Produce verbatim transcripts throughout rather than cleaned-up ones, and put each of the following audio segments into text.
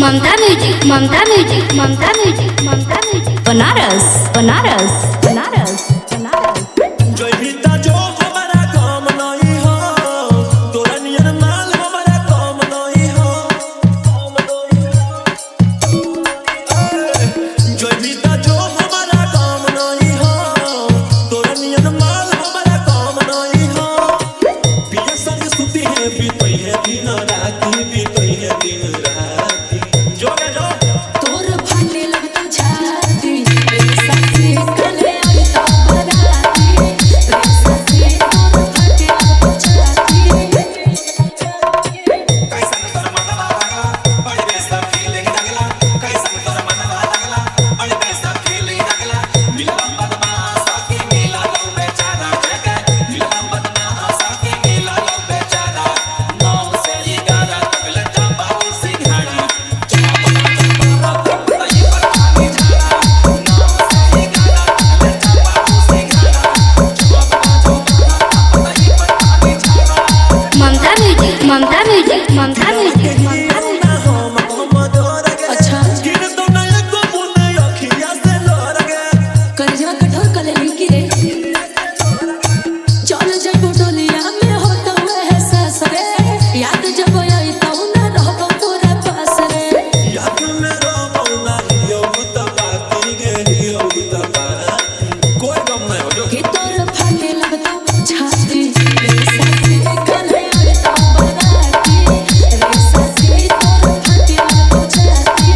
ममता music Mamta music Mamta music Mamta music Banaras Banaras Banaras Banaras जो बीता जो हमारा काम नहीं हो तोरा नियर माल हमारा काम नहीं हो जो बीता जो हमारा काम नहीं हो तोरा नियर माल हमारा काम नहीं हो पिया संग सुती है बीतई है दिन राती बीतई है दिन राती जो गे जो तोर फाटे लगतो छाती रे सखी कले तो बराती रे सखी तोर फाटे लगतो छाती कैसा तोरा मनवा लागला बड़ी बेस्ता फीलिंग लागला कैसा तोरा मनवा लागला बड़ी बेस्ता फीलिंग लागला मिलवा बदमा साथी मिला लो बेचारा जगह मिलवा बदमा साथी मिला लो बेचारा नौ से ग्यारह तक लटा बाबू सिंघाड़ा चापा चापा बताई पर पानी झाड़ा नौ से ग्यारह तक लटा बाबू सिंघाड़ा चापा चापा बताई पर पानी झाड़ा Mamta music Mamta music Mamta music Mamta music अच्छा गिर तो नहीं को बुने अखियां से लड़गे करजा कठोर कले लिखी रे चल जाई बोटलिया में होत है ससरे याद जब आई तो ना रहबो तोरा पास रे याद में रहो ना हियो त बाती गे हियो त बाती कोई गम नहीं हो जो कि तोर फाटे लगतो छाती रे सखी कले तो बराती रे सखी तोर फाटे लगतो छाती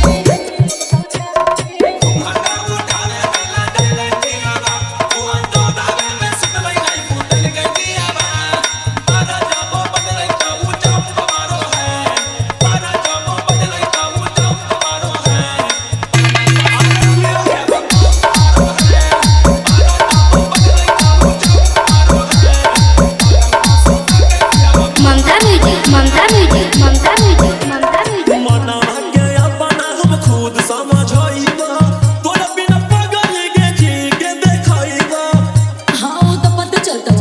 हटा उठाने वाला डले दियावा वो अंदो दावे में सुत लई गई फूटल गई दियावा पारा जब बदले तो वो जब हमारो है पारा जब बदले तो वो जब हमारो है Mamta music Mamta music Mamta music Mamta music मनवा के अपना हम खुद समझाइबा तोरा बिना पागल के जी के देखाइबा हाँ वो तो पता चलता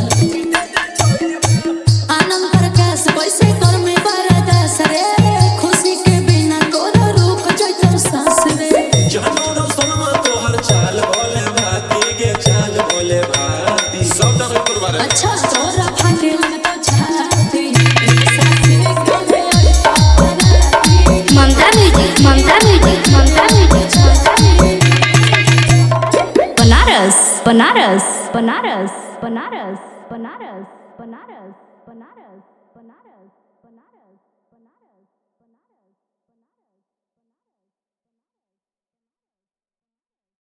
आनंद प्रकाश कैसे कर में बरदास रे खुशी के बिना तोरा रुक जाइतो सांस रे जानो रो सनमा तोहर चाल बोले भाती के चाल बोले भाती सब डर कुर्बान अच्छा तोरा फाटे लगतो छाती साथी गले तो बराती Mamta music Mamta music Mamta music Mamta music Banaras Banaras Banaras Banaras Banaras Banaras Banaras Banaras Banaras